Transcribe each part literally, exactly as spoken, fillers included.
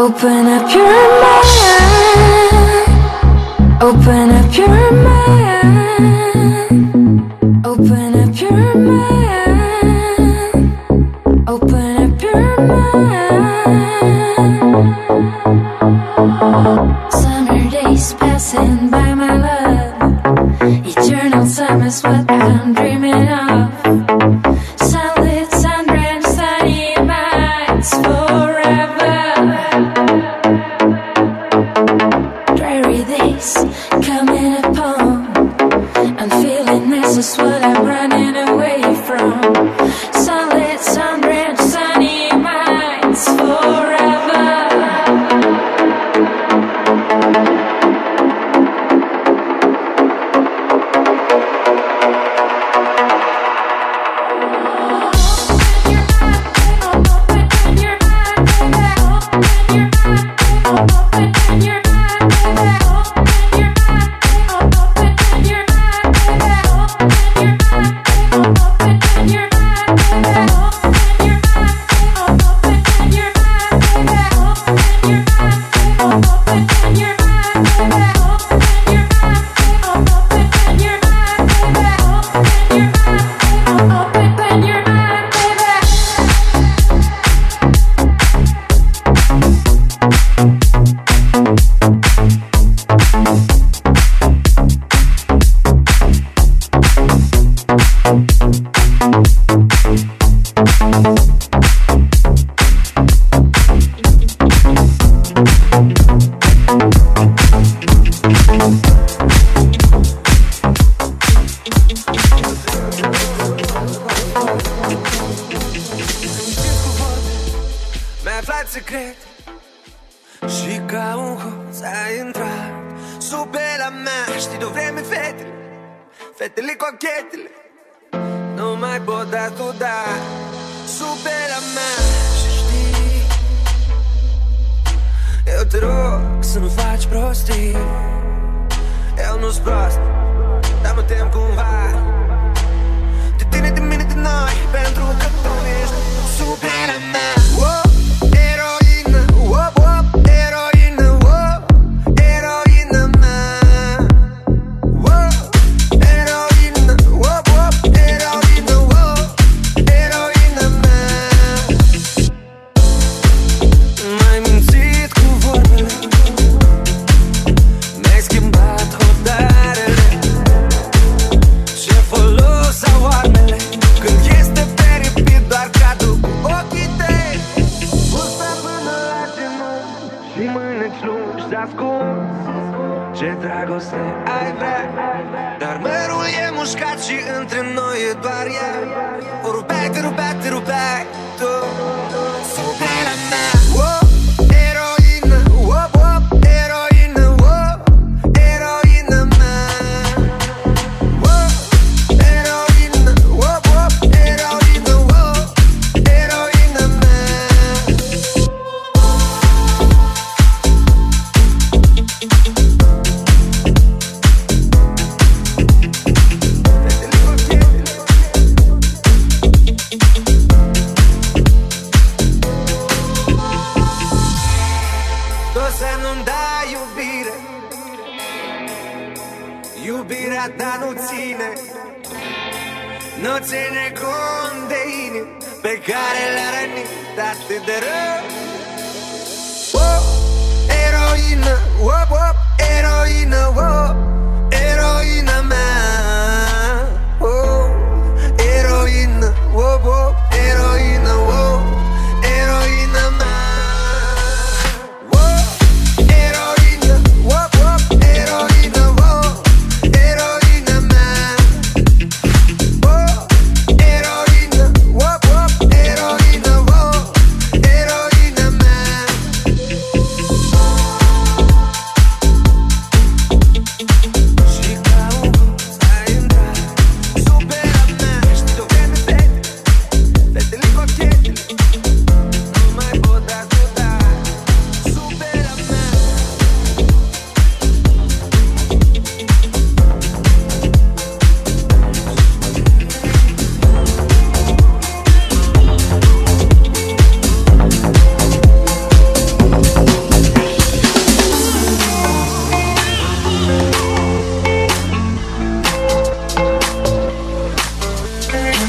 Open up your mind. Open up your mind. Open up your mind. Open up your mind. Summer days passing by, my love. Eternal summer's what I'm dreaming of. Sunlit, sun-drenched, sunny nights forever. Dreary days coming upon. I'm feeling this is what I'm running away from. Sunlit, sun-drenched, sunny nights forever.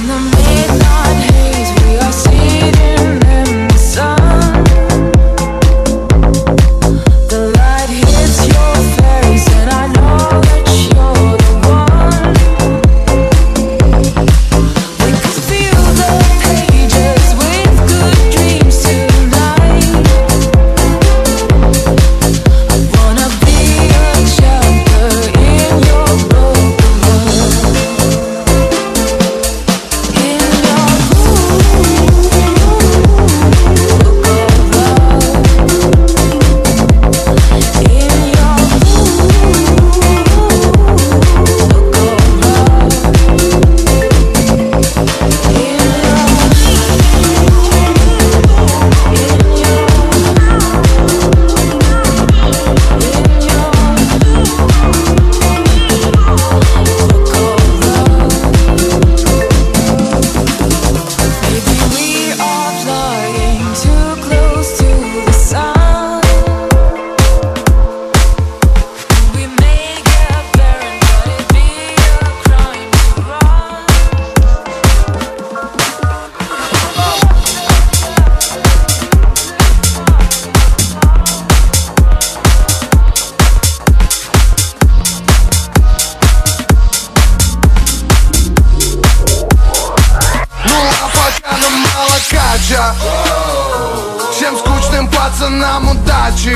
молокача. Всем скучным пацанам удачи.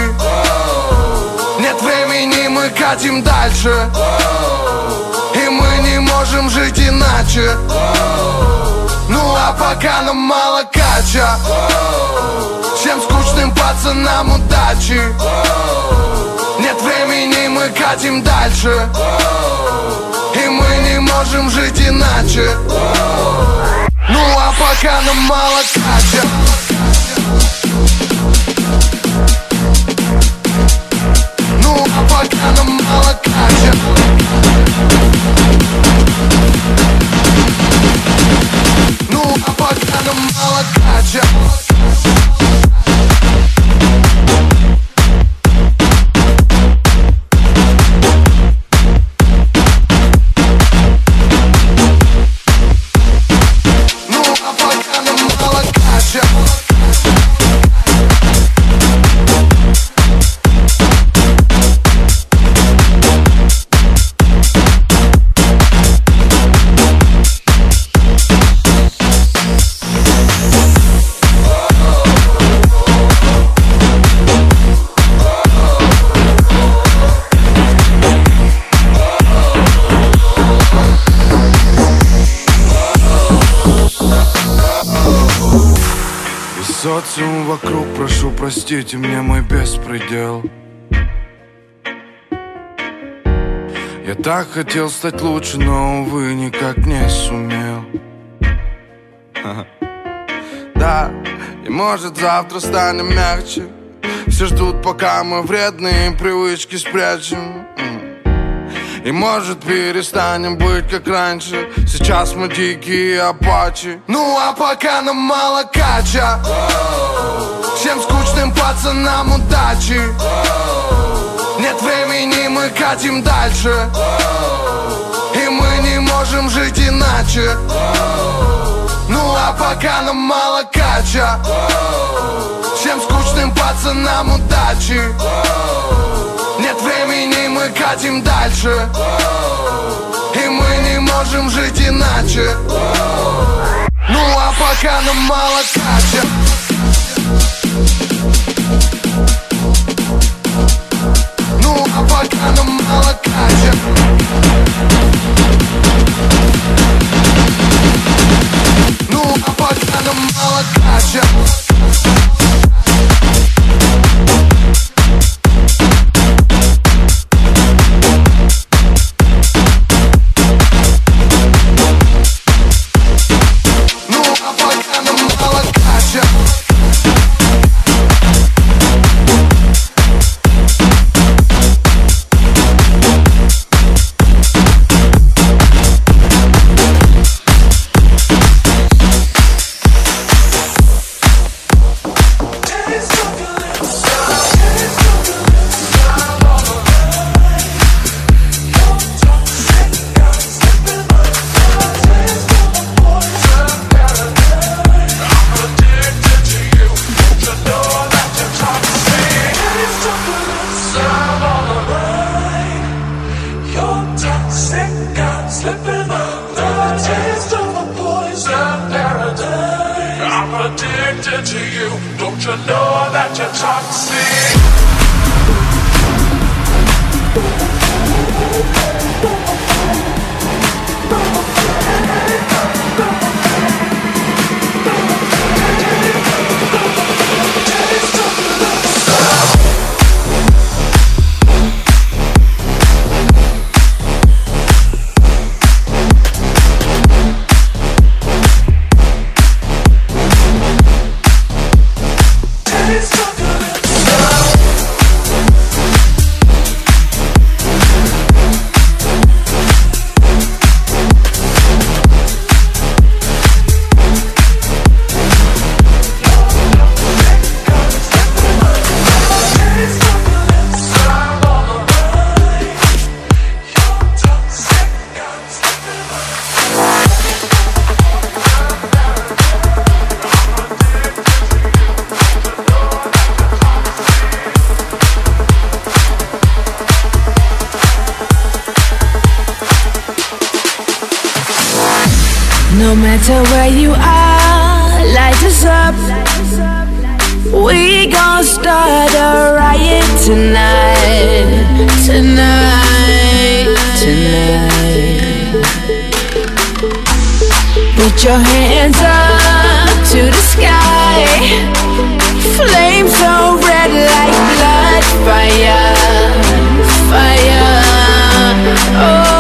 Нет времени, мы катим дальше. И мы не можем жить иначе. Ну а пока нам молокача. Всем скучным пацанам удачи. Нет времени, мы катим дальше. И мы не можем жить иначе. Ну а пока нам молокача. Ну а пока нам молокача. Ну а пока нам молокача. Социум вокруг, прошу простите мне мой беспредел. Я так хотел стать лучше, но, увы, никак не сумел. Да, и может завтра станем мягче. Все ждут, пока мы вредные привычки спрячем. И может перестанем быть как раньше. Сейчас мы дикие апачи. Ну а пока нам молокача. Всем скучным пацанам удачи. Нет времени, мы катим дальше. И мы не можем жить иначе. Ну а пока нам молокача. Всем скучным пацанам удачи. Нет времени, мы катим дальше. И мы не можем жить иначе. Ну а пока нам молокача. Ну а пока нам молокача. Ну а пока нам молокача. addicted to you. Don't you know that you're toxic? No matter where you are, light us up. We gon' start a riot tonight, tonight, tonight. Put your hands up to the sky. Flames so red like blood, fire, fire. Oh.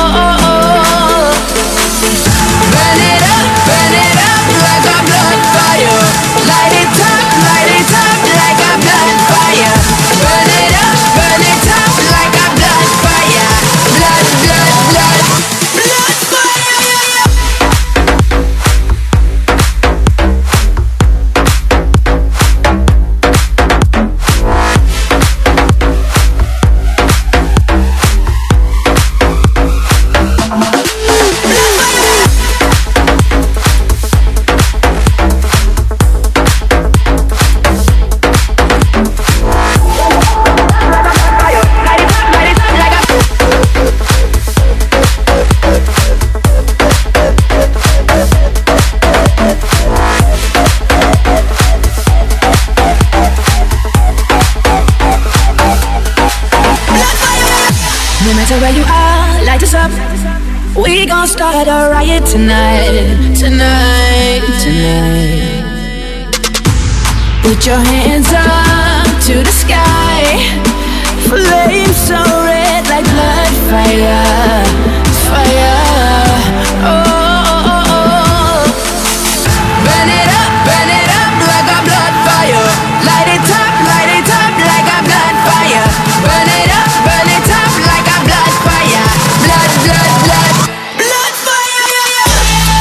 No matter where you are, light us up. We gon' start a riot tonight, tonight, tonight. Put your hands up to the sky. Flames so red like blood, fire, fire. Oh, oh, oh. Burn it up, burn it up like a blood fire. Light it up, light it up like a blood fire. Burn it up, burn it up like a blood fire. Blood, blood, blood, blood fire, yeah, yeah.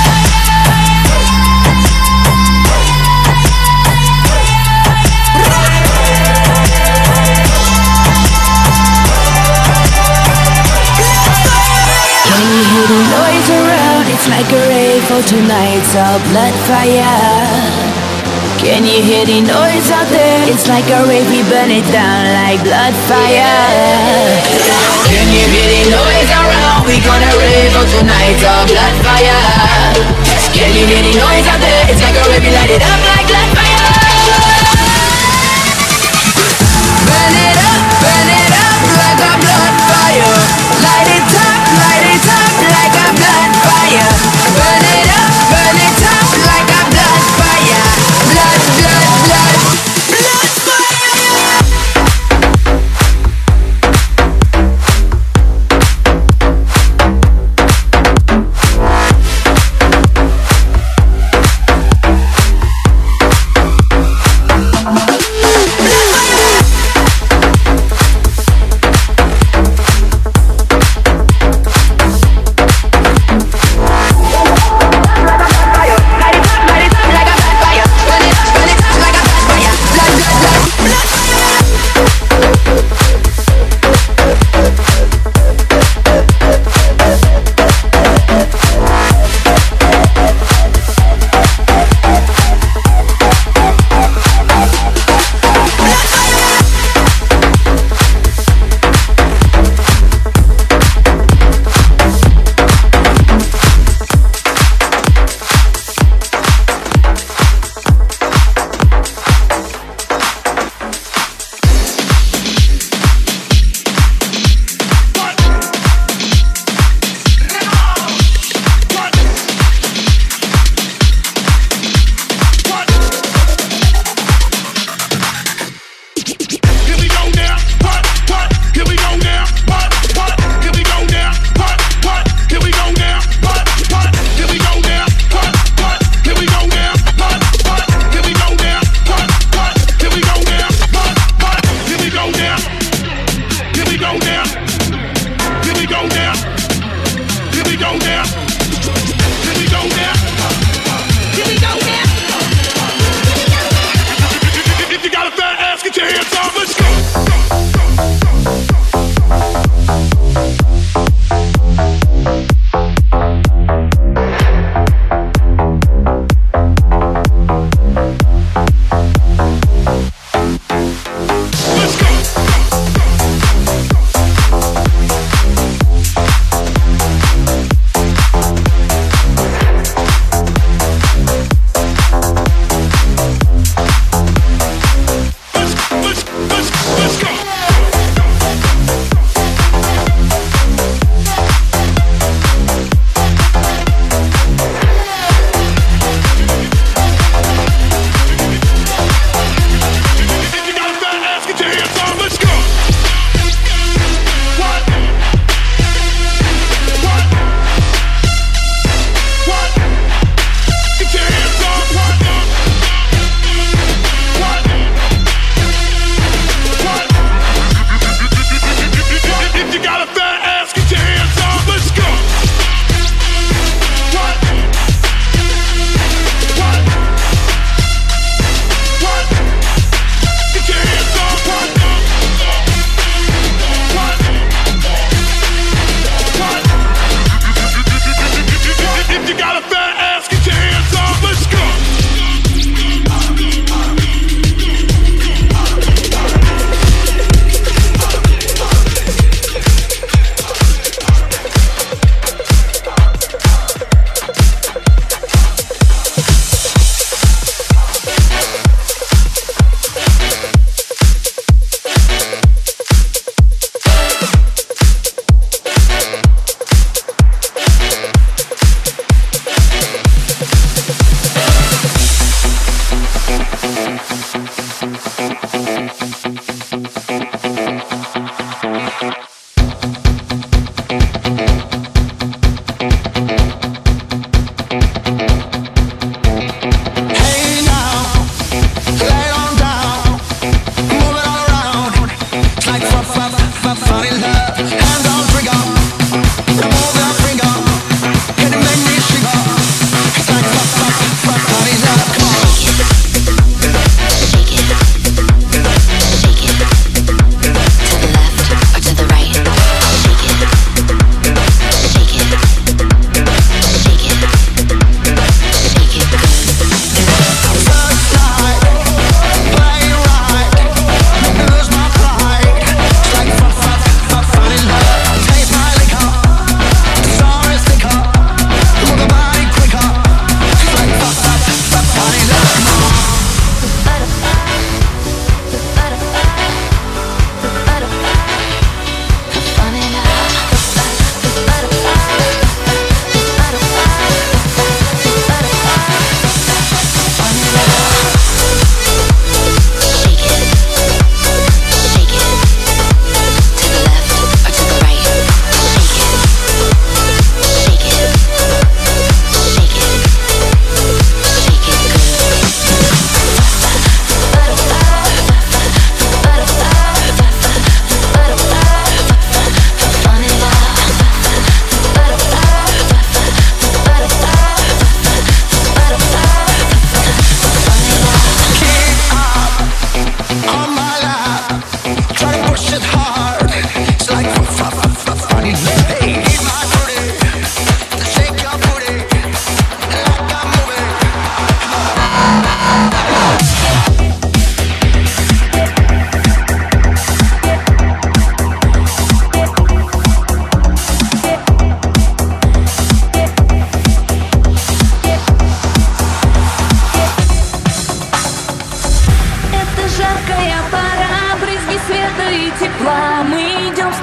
Can you hear the noise around? It's like a rave for tonight's all blood fire. Can you hear the noise out there? It's like a rave, we burn it down like blood fire. Can you hear the noise around? We gonna rave out tonight, all blood fire. Can you hear the noise out there? It's like a rave, we light it up like blood fire. Burn it up, burn it up like a blood fire. Light it up, light it up like a blood fire. Burn it up, burn it up like a blood fire. Blood, blood, blood, blood fire.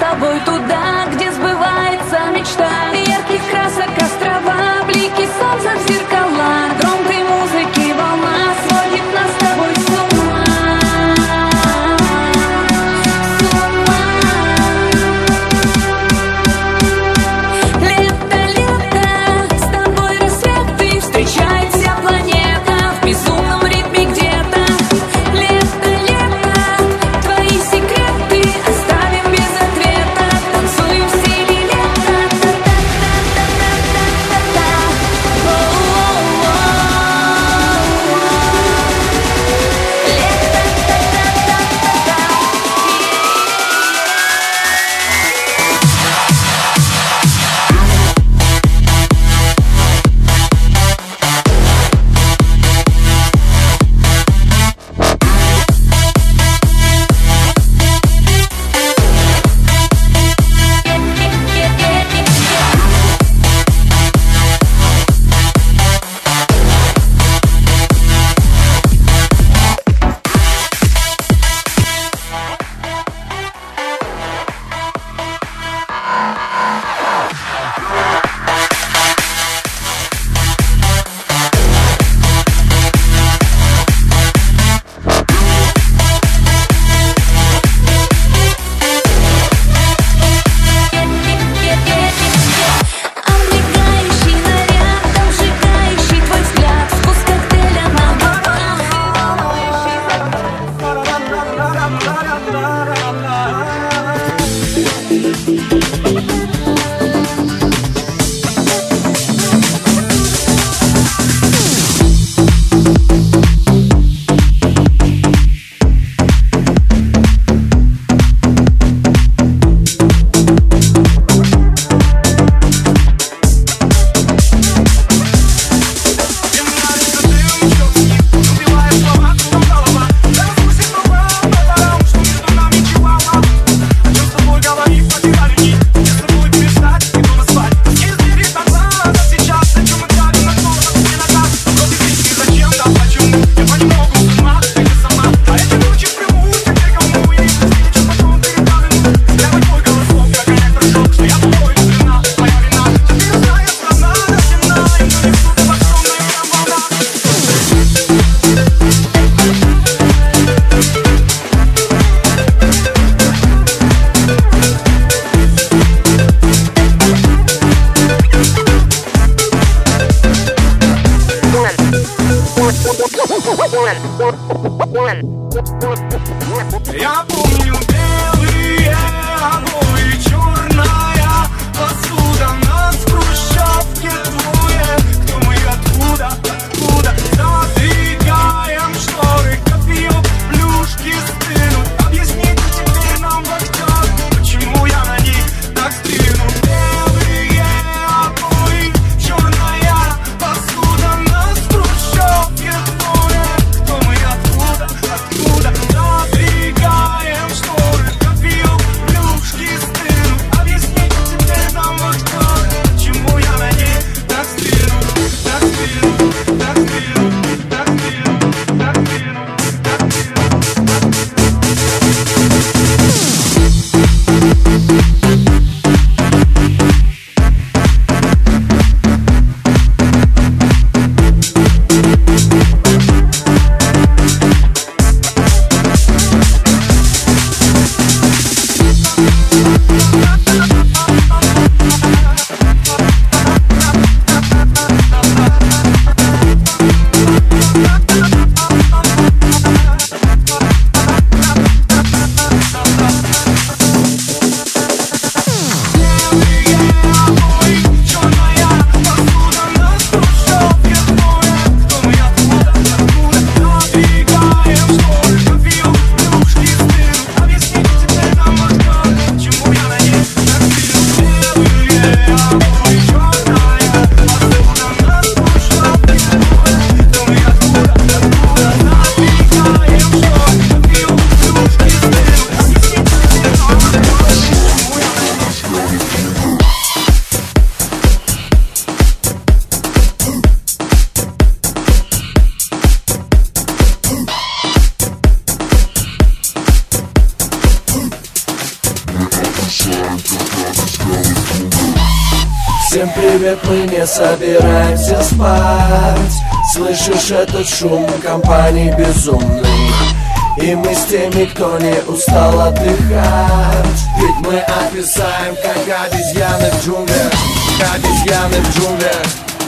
тобой туда, где сбывается мечта. Ярких красок острова, блики солнца в зеркала, громкой музыки волна сводит нас с тобой с ума. С ума. Лето, лето, с тобой рассветы, встречает вся планета в безумном ритме где-то. Лето, лето, твои секреты оставим без ответа, танцуем в стиле лета. Та-та-та-та-та-та-та. Облегающий наряд, обжигающий твой взгляд, вкус коктейля на губах. Я помню белые обои, черная посуда, нас в хрущевке двое. Кто мы, откуда, откуда? Задвигаем шторы, копьем плюшки стынут. Объясните теперь нам, вахтер, почему я на них так стрину. Белые обои, черная посуда, нас в хрущевке двое. Кто мы, откуда, откуда? Задвигаем шторы. Всем привет, мы не собираемся спать. Слышишь этот шум компании безумных? И мы с теми, кто не устал отдыхать. Ведь мы отвисаем, как обезьяны в джунглях. Обезьяны в джунглях.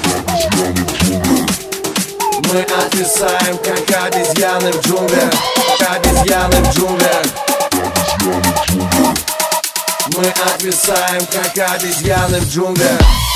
Мы отвисаем, как обезьяны в джунглях. Обезьяны в джунглях. Мы отвисаем, как обезьяны в джунглях.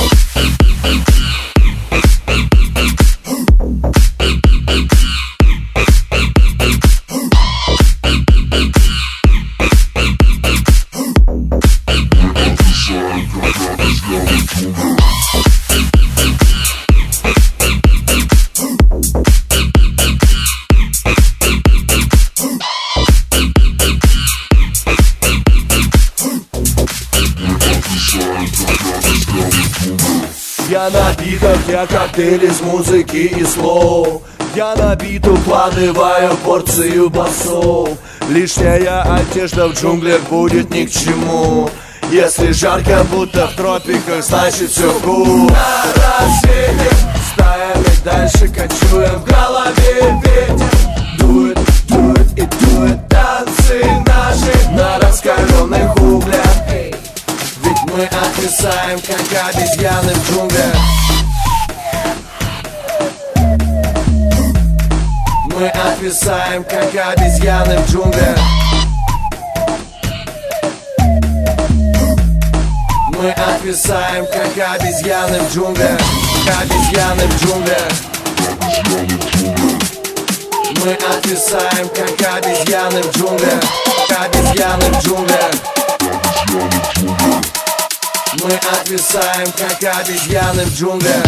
Я на битах, я коктейль из музыки и слов. Я на бит укладываю порцию басов. Лишняя одежда в джунглях будет ни к чему. Если жарко, будто в тропиках, значит все кул. На рассвете стаями дальше кочуем. В голове ветер дует, дует и дует. Танцы наши на раскаленных углях. Мы отвисаем, как обезьяны в джунглях. Мы отвисаем, как обезьяны в джунглях. Мы отвисаем, как обезьяны в джунглях. Обезьяны в джунглях. Мы отвисаем, как обезьяны в джунглях. Обезьяны в джунглях. Мы отвисаем, как обезьяны в джунглях.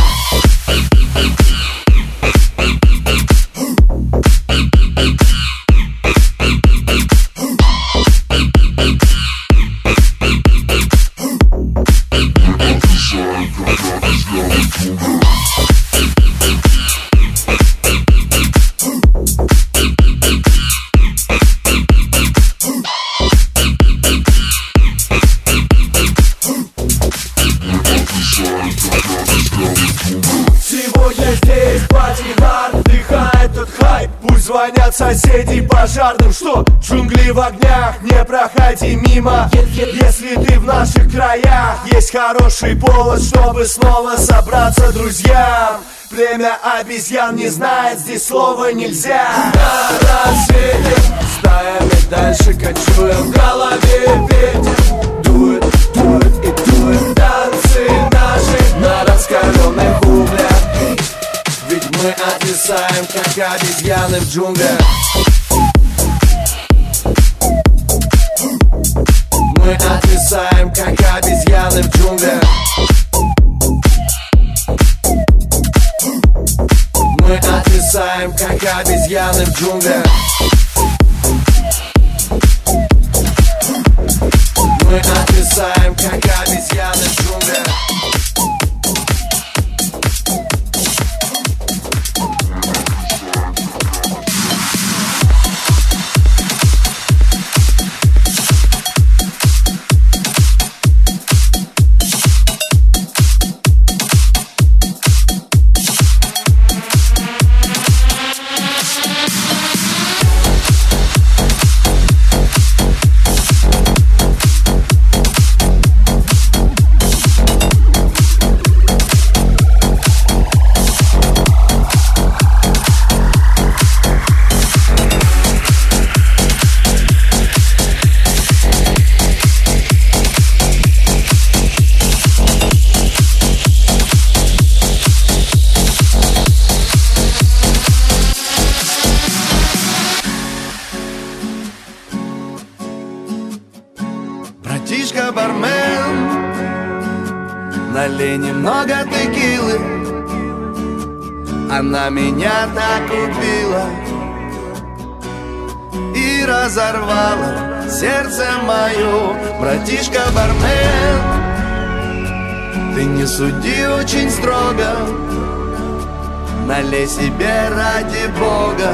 Звонят соседи пожарным, что джунгли в огнях, не проходи мимо. Если ты в наших краях, есть хороший повод, чтобы снова собраться друзьям. Племя обезьян не знает, здесь слова нельзя. На рассвете стаями дальше кочуем. В голове ветер дует, дует и дует. Танцы наши на раскаленных углях. Ведь мы отвисаем, как обезьяны в джунглях. Мы отвисаем, как обезьяны в джунглях. Мы отвисаем, как обезьяны в джунглях. Мы отвисаем, как обезьяны в джунглях. Братишка-бармен, налей немного текилы. Она меня так убила и разорвала сердце мое. Братишка-бармен, ты не суди очень строго, налей себе ради Бога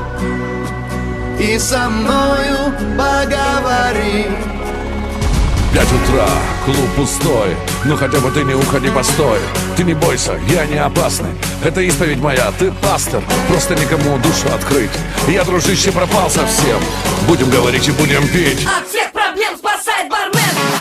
и со мною поговори. Пять утра, клуб пустой. Ну хотя бы ты не уходи, постой. Ты не бойся, я не опасный. Это исповедь моя, ты пастор. Просто никому душу открыть. Я, дружище, пропал совсем. Будем говорить и будем пить. От всех проблем спасает бармен.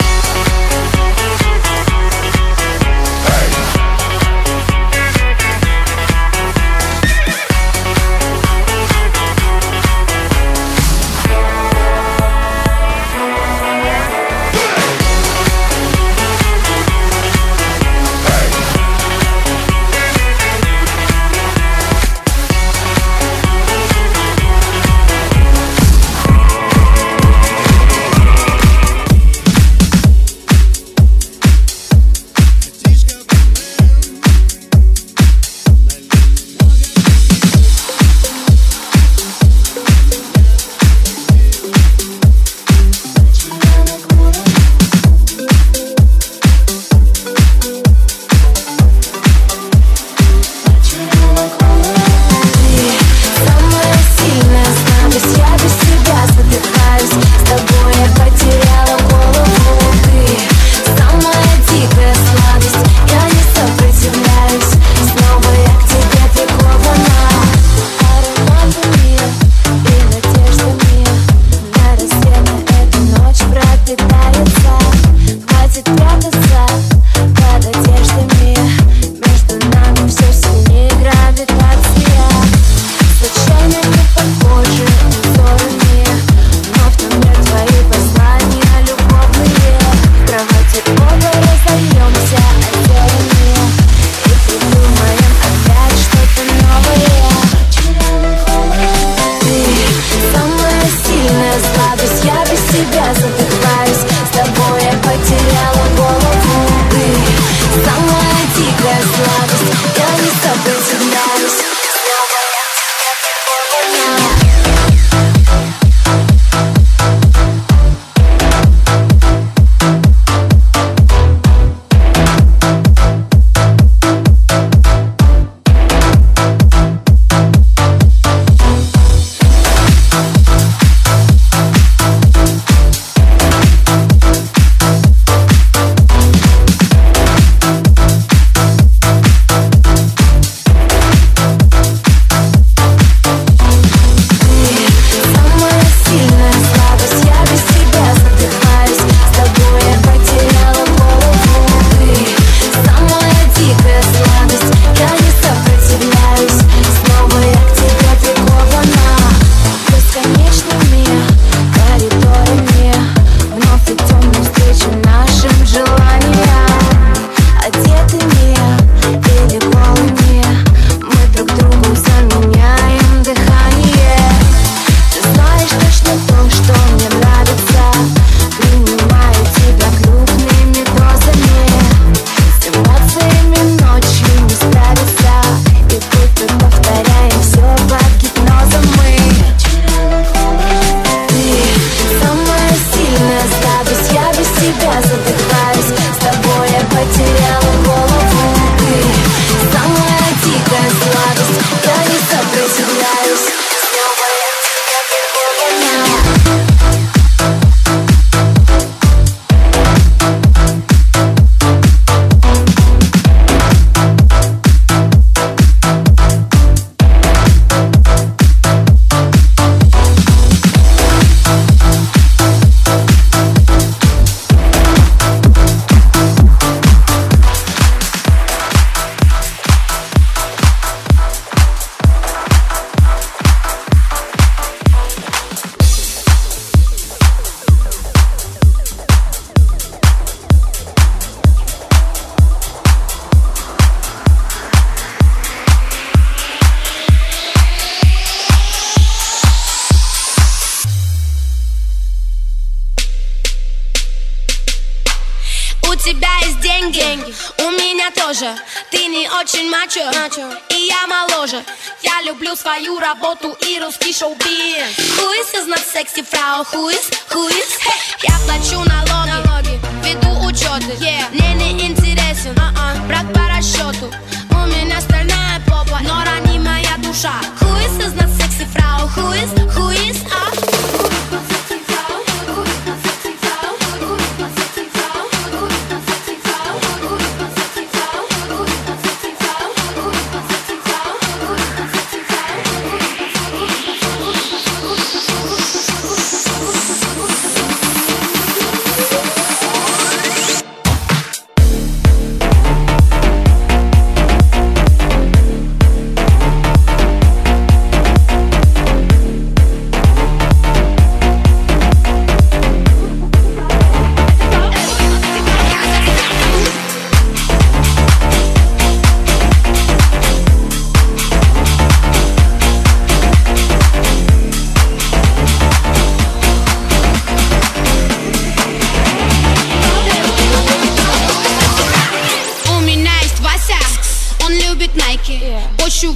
деньги, у меня тоже. Ты не очень мачо, и я моложе. Я люблю свою работу и русский шоу-биз. Who is is not sexy фрау? Who is, who is? Hey. Я плачу налоги, налоги. Веду учеты, yeah. Мне не интересен uh-uh. брак по расчету. У меня стальная попа, но ранимая душа. Who is is not sexy фрау? Who is, who is, ah? Who is not sexy фрау? Who is not sexy фрау? Who is not sexy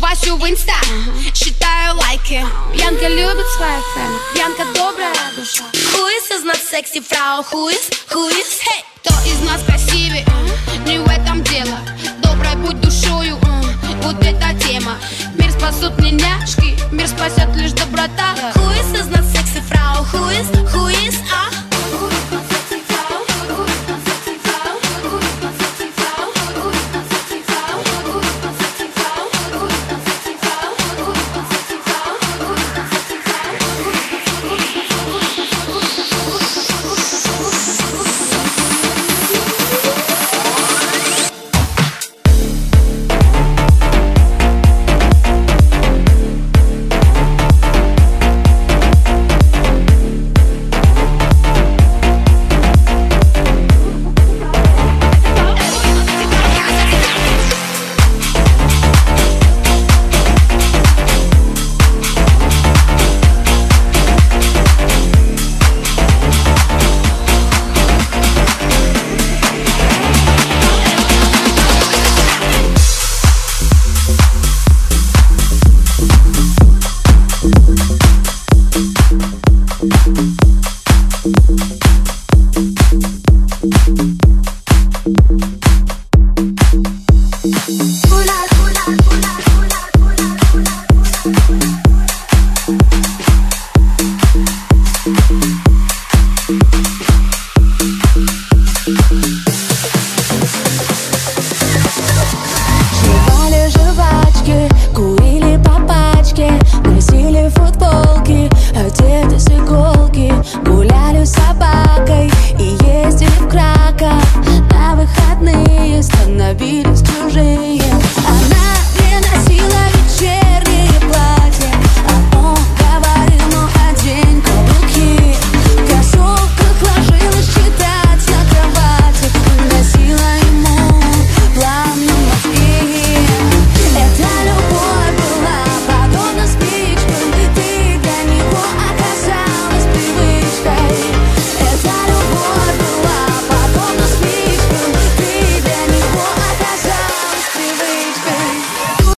Васю в инста, считаю лайки. Пьянка любит своих фэн, пьянка добрая душа. Who is из нас секси фрау? Who is? Who is? Hey! Кто из нас красивее? Не в этом дело. Доброй будь душою, вот эта тема. Мир спасут не няшки, мир спасет лишь доброта. Who is из нас секси фрау? Who is? Who is?